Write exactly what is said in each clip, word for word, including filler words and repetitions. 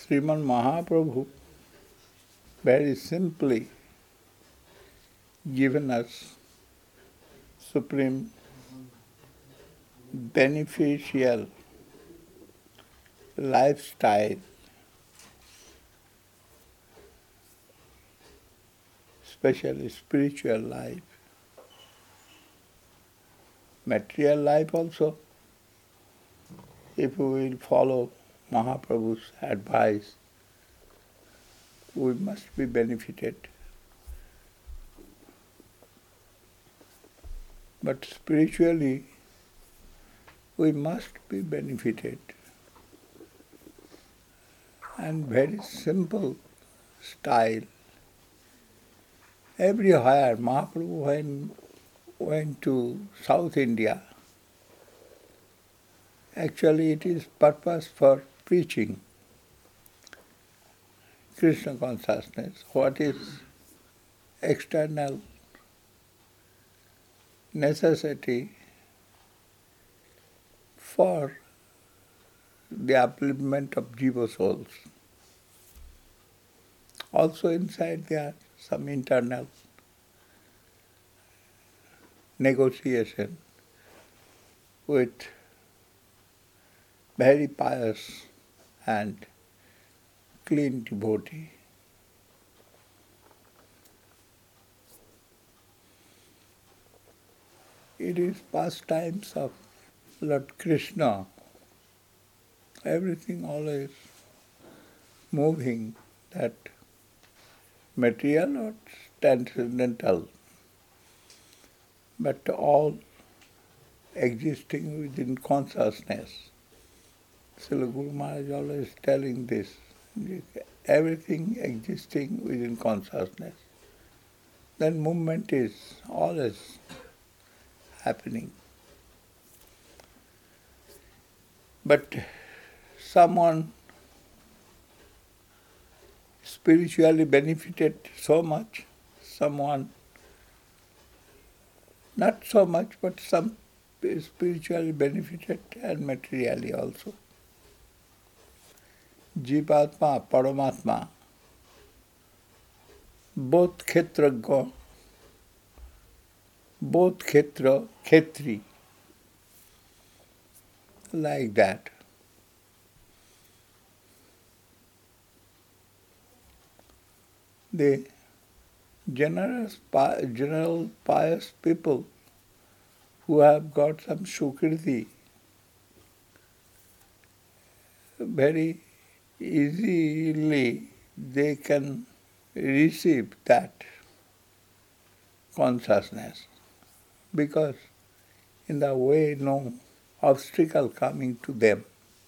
Sriman Mahaprabhu very simply given us supreme beneficial lifestyle, especially spiritual life, material life also. If we will follow Mahaprabhu's advice, we must be benefited. But spiritually, we must be benefited. And very simple style. Everywhere Mahaprabhu went, went to South India, actually it is purpose for preaching Krishna consciousness. What is external necessity for the upliftment of jiva souls. Also inside there are some internal negotiation with very pious and clean devotee. It is pastimes of Lord Krishna, everything always moving, that material or transcendental, but all existing within consciousness. Srila Guru Maharaj always telling this, everything existing within consciousness. Then movement is always happening. But someone spiritually benefited so much, someone not so much, but some spiritually benefited and materially also. Jivatma, Paramatma, both Kshetrajna, both Kshetra, Kshetri, like that. The generous, general pious people who have got some sukriti very easily they can receive that consciousness, because in the way no obstacle coming to them,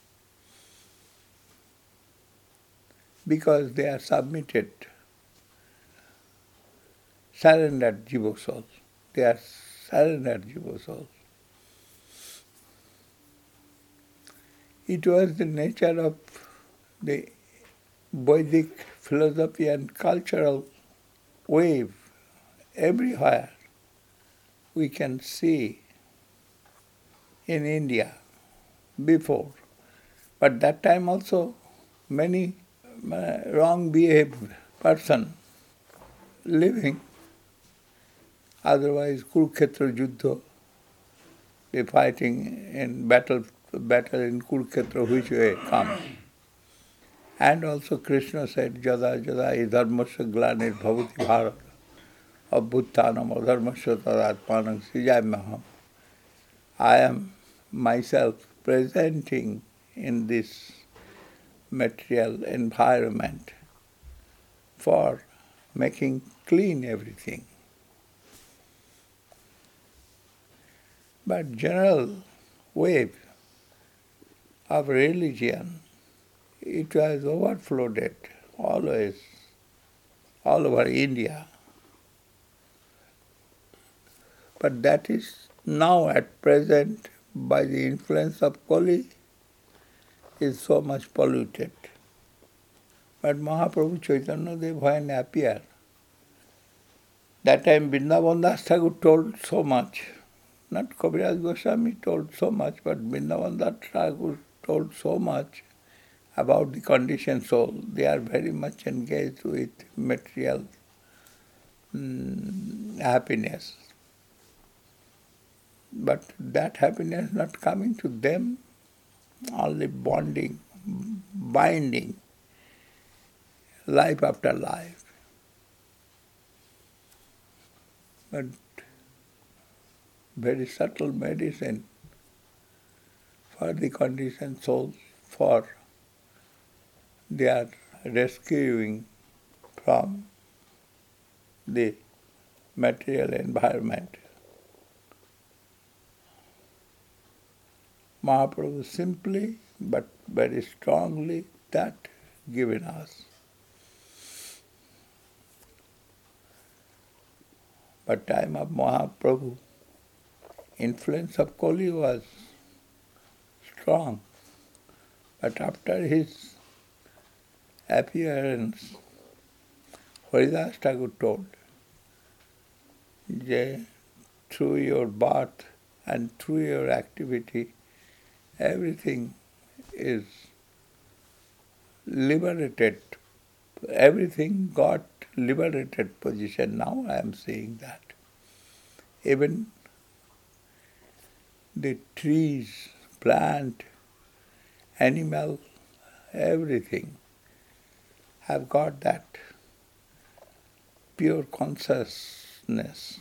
because they are submitted, surrendered jiva souls. They are surrendered jiva souls. It was the nature of the Vedic philosophy and cultural wave everywhere. We can see in India before. But that time also many uh, wrong behaved person living. Otherwise Kurukshetra Juddha, the fighting in battle battle in Kurukshetra, which way come. And also Krishna said, Jada jada hi dharmasya glanir bhavati bharata abhuttanam adharmasya tadatmanam srijamaham. I am myself presenting in this material environment for making clean everything. But general wave of religion, it was overflowed always all over India. But that is now at present, by the influence of Kali, is so much polluted. But Mahaprabhu Chaitanya Dev, when appeared, that time Vrindavan Das Thakur told so much. Not Kaviraj Goswami told so much, but Vrindavan Das Thakur told so much. about the conditioned soul. They are very much engaged with material mm, happiness. But that happiness not coming to them, only bonding, binding, life after life. But very subtle medicine for the conditioned souls, for they are rescuing from the material environment. Mahaprabhu simply but very strongly that given us. But time of Mahaprabhu, influence of Kali was strong. But after his appearance, Haridas Thakur told, that through your birth and through your activity, everything is liberated. Everything got liberated position. Now I am saying that. Even the trees, plant, animal, everything have got that pure consciousness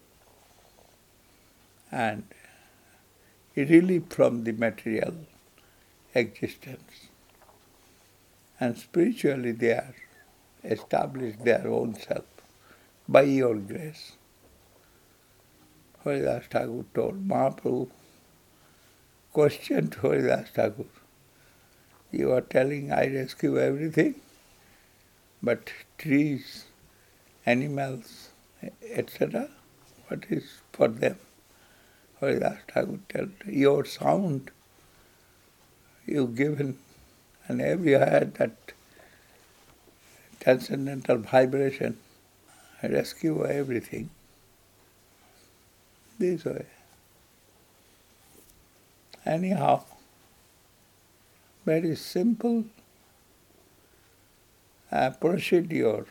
and relief from the material existence. And spiritually they are established their own self by your grace. Haridas Thakur told, Mahaprabhu questioned Haridas Thakur, you are telling I rescue everything, but trees, animals, et cetera, what is for them? Haridas Thakur told, your sound you've given, and everywhere that transcendental vibration rescue everything. This way. Anyhow, very simple uh, procedure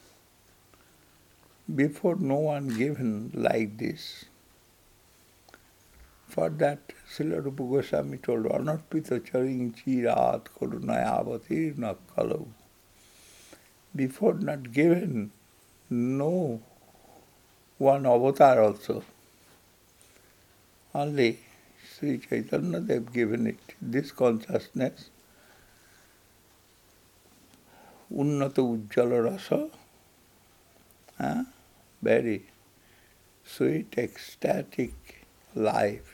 before no one given like this. For that, Srila Rupa Goswami told, Anarpita charing chirat karunaya avatirna kalau. Before not given, no one avatar also. Only Sri Chaitanya, they have given it, this consciousness, unnata ujjala rasa, uh, very sweet, ecstatic life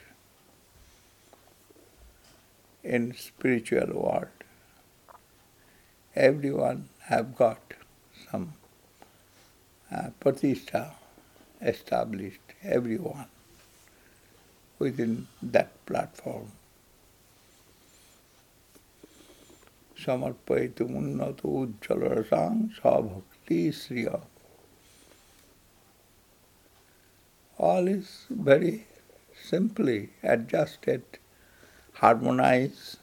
in spiritual world. Everyone have got some uh, pratishtha established, everyone within that platform. Samarpaitu unnatu ujjalarasang sabhakti sriya. All is very simply adjusted, harmonized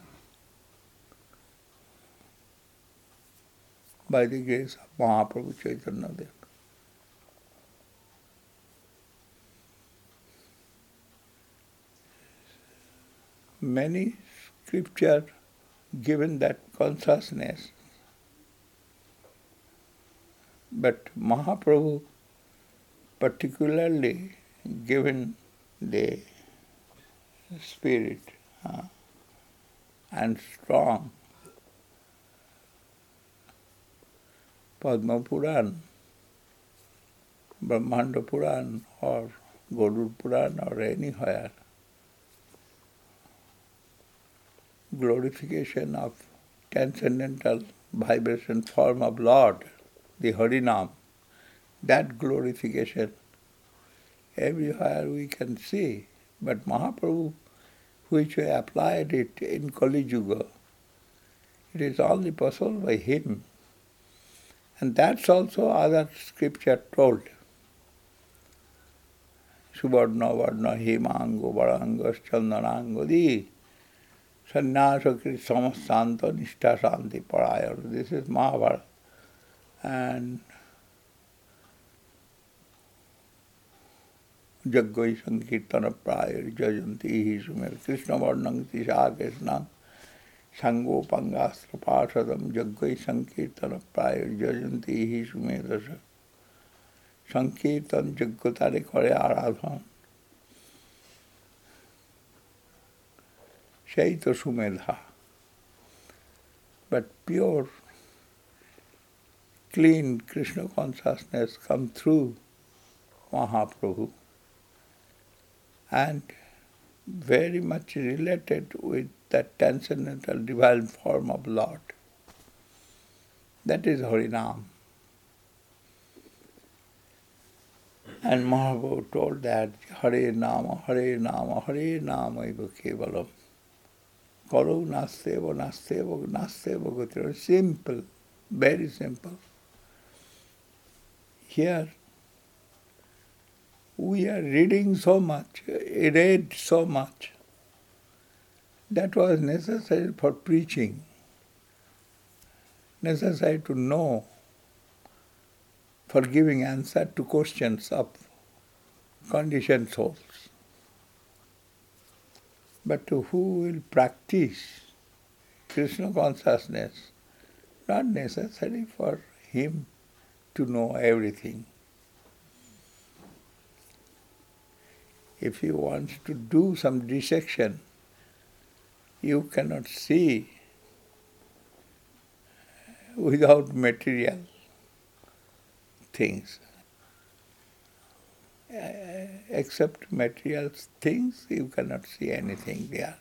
by the grace of Mahaprabhu Chaitanya Deva. Many scripture given that consciousness, but Mahaprabhu particularly given the spirit uh, and strong. Padma Puran, Brahmanda Puran or Garuda Puran or anywhere, glorification of transcendental vibration form of Lord, the Harinam, that glorification everywhere we can see. But Mahaprabhu, which we applied it in Kali Yuga, it is only possible by him. And that's also other scripture told. Suvarna Varna Himango Varangas Chandanangadi Sannyasa Samastanta Nishtha Shanti Parayana. This is Mahabharata. And Jaggoi Sankirtana Praya Jajanti Hisumer Krishna Varnang Tisha Krishnang Sango Pangastra Parsadam Jaggoi Sankirtana Praya Jajanti Hisumedasa Sankirtan Jaggotare Kore Aradhan Shaita Sumedha. But pure, clean Krishna consciousness comes through Mahaprabhu and very much related with that transcendental divine form of Lord. That is Harinam. And Mahaprabhu told that Hare Nama, Hare Nama, Hare Nama eva kevalam. Karo nasteva, nasteva, nasteva gotira. Simple, very simple. Here, we are reading so much, read so much, that was necessary for preaching, necessary to know, for giving answer to questions of conditioned souls. But to who will practice Krishna consciousness, not necessary for him to know everything. If he wants to do some dissection, you cannot see without material things. Except material things, you cannot see anything there.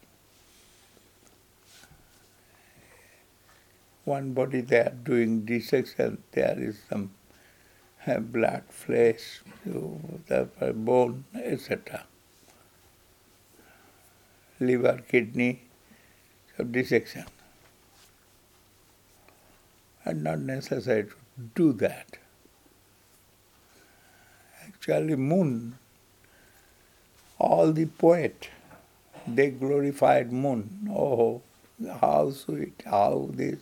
One body there doing dissection, there is some blood, flesh, the bone, et cetera. Liver, kidney, so dissection. And not necessary to do that. Actually, moon, all the poet, they glorified moon. Oh, how sweet, how this,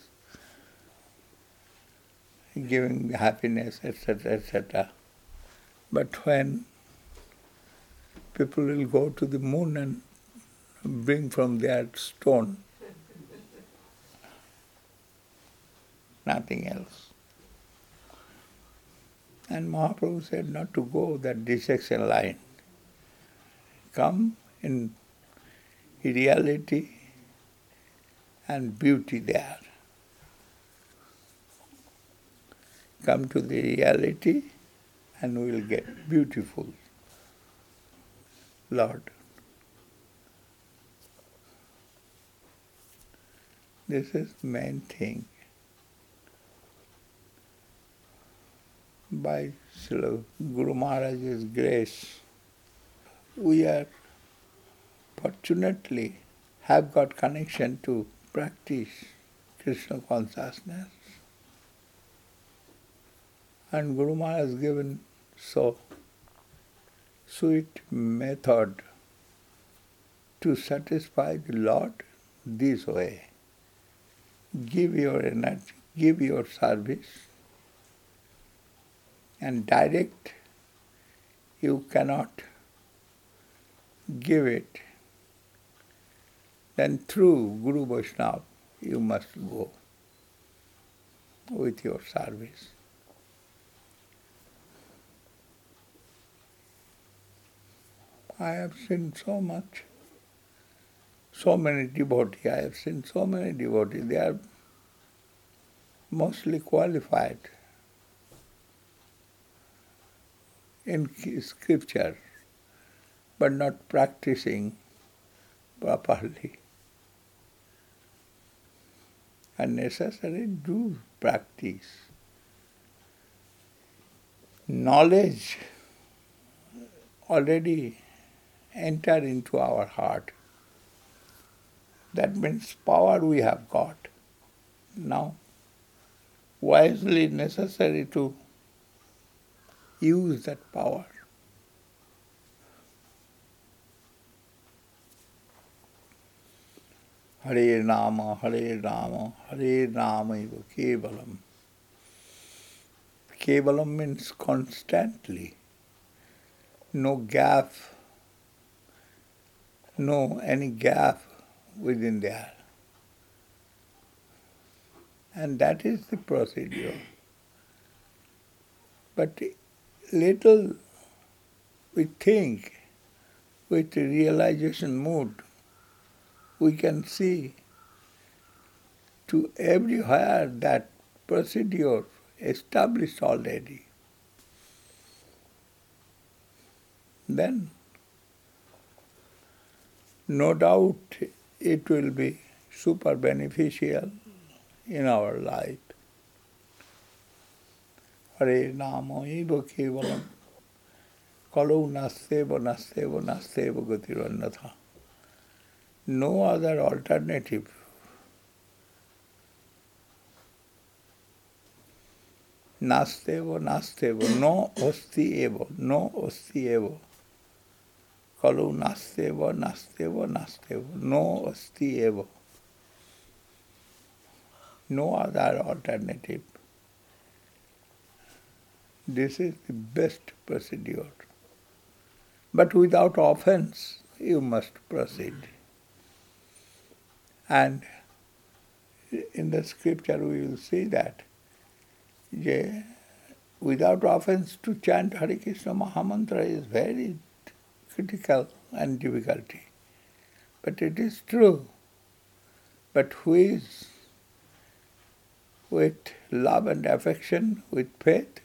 giving happiness, et cetera, et cetera. But when people will go to the moon and bring from there stone, nothing else. And Mahaprabhu said not to go that dissection line. Come in reality and beauty there. Come to the reality and we will get beautiful Lord. This is the main thing. By Srila Guru Maharaj's grace, we are fortunately have got connection to practice Krishna consciousness. And Guru Maharaj has given so sweet method to satisfy the Lord this way. Give your energy, give your service, and direct you cannot give it. Then through Guru Vaishnava you must go with your service. I have seen so much, so many devotees, I have seen so many devotees, they are mostly qualified in scripture, but not practicing properly. And necessary do practice. Knowledge already enter into our heart. That means power we have got. Now, wisely necessary to use that power. Hare Rama, Hare Rama, Hare Rama eva Kevalam. Kevalam means constantly. No gap, no any gap within there. And that is the procedure. But little we think with realization mood, we can see to everywhere that procedure established already. Then no doubt it will be super beneficial in our life. Hare Nama eva Kevalam Kalau Nasteva Nasteva Nasteva Gatirannatha. No other alternative. Nasteva Nasteva, no osti eva, no osti eva. Kalau Nasteva Nasteva Nasteva, no osti eva. No other alternative. This is the best procedure. But without offense, you must proceed. And in the scripture we will see that yeah, without offense to chant Hare Krishna Mahamantra is very critical and difficulty. But it is true. But who is with love and affection, with faith,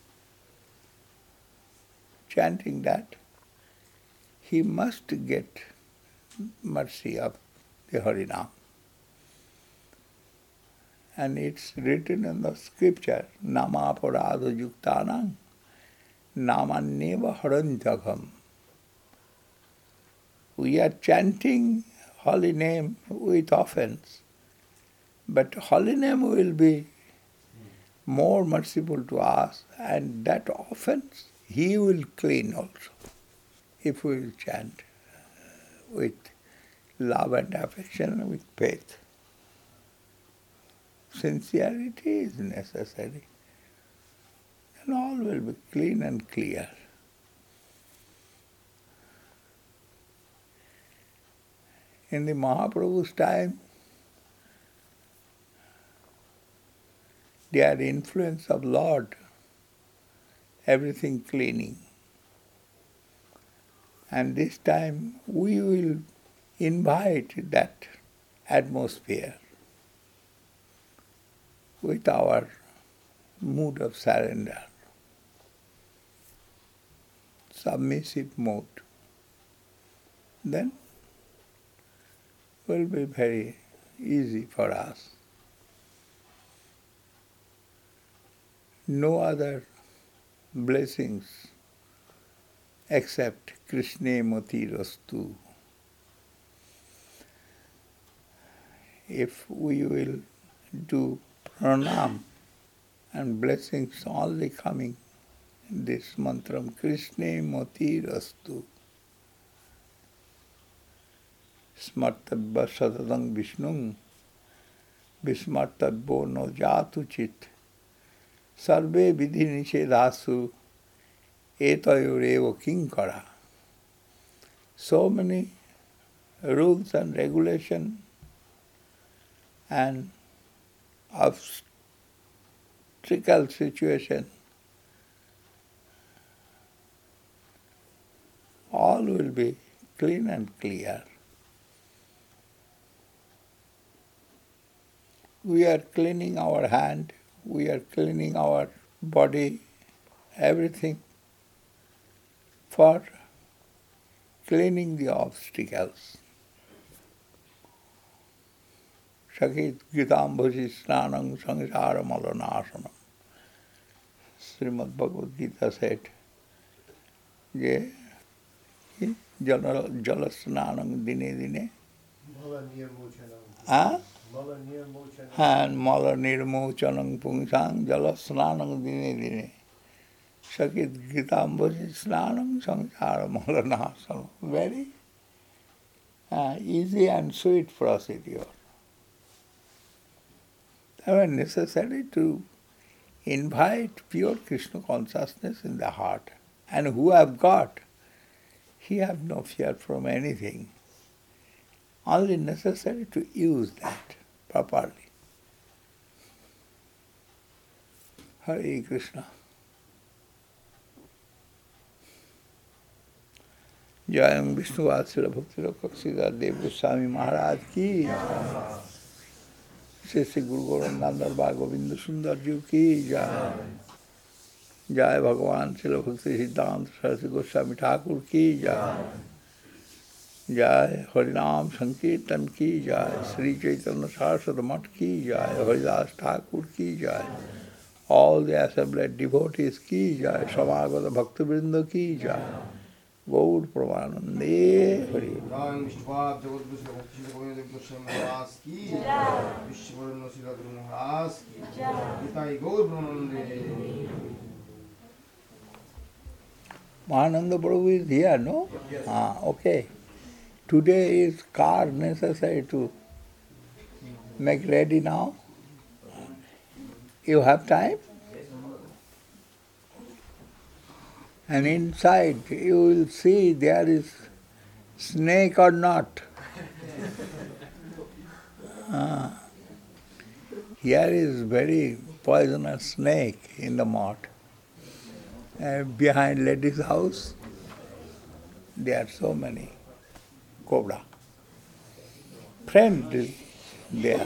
chanting that, he must get mercy of the Harinam. And it's written in the scripture, Nama Parada Yuktanang, Namanneva Haranjagham. We are chanting holy name with offense, but holy name will be more merciful to us, and that offense he will clean also, if we will chant with love and affection and with faith. Sincerity is necessary, and all will be clean and clear. In the Mahaprabhu's time, their influence of Lord, everything cleaning. And this time we will invite that atmosphere with our mood of surrender, submissive mode. Then will be very easy for us. No other blessings except Krishna Mati Rastu. If we will do pranam and blessings only coming in this mantram, Krishna Mati Rastu. Smartabha Sadadang Vishnung Vismartabho no Jatu Chit Sarve Vidhi Nishedhasu Etayorevo Kinkara. So many rules and regulations and obstacle situation, all will be clean and clear. We are cleaning our hand, we are cleaning our body, everything for cleaning the obstacles. Shakit Gitambusi Snanam Sangsara Malanasanam. Srimad Bhagavad Gita said, Ye Jala Snanam Dine Dine. Ah? And Mala Nirmochanam Pungsang Jala Snanam Dine Dine. Shakit Gitambusi Snanam Sangsara Malanasanam. Very uh, easy and sweet procedure. I mean, necessary to invite pure Krishna consciousness in the heart. And who have got, he have no fear from anything. Only necessary to use that properly. Hare Krishna. Jayam Vishnu Vasila Bhakti Raksida Dev Goswami Maharaj ki Shri Shri Guru Gauranga Bhag Govinda Sundar Ji ki Jai. Jai Bhagavan Srila Bhakti Siddhanta Saraswati Goswami Thakur ki Jai. Jai Harinam Sankirtan ki Jai. Sri Chaitanya Saraswati Math ki Jai. Haridas Thakur ki Jai. All the assembled devotees ki Jai. Samagata Bhakti Vrinda ki Jai. Gaur Pramanande Hari. Jai Vishnupada Jagat Bhakti Govinda Goswami Maharaj ki Jai. Vishnupada Srila Guru Maharaj ki Jai. Nitai Gaur Pramanande. Mahananda Prabhu is here, no? Yes. Ah, okay. Today is car necessary to make ready now. You have time? And inside you will see there is snake or not. Ah. Here is very poisonous snake in the mud. And behind lady's house, there are so many cobra. Friend is there.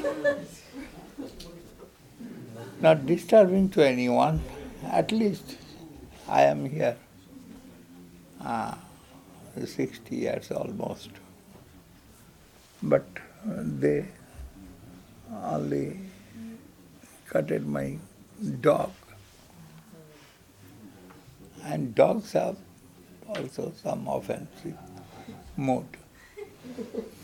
Not disturbing to anyone, at least I am here. Ah, sixty years almost. But they only cutted my dog. And dogs have also some offensive mood.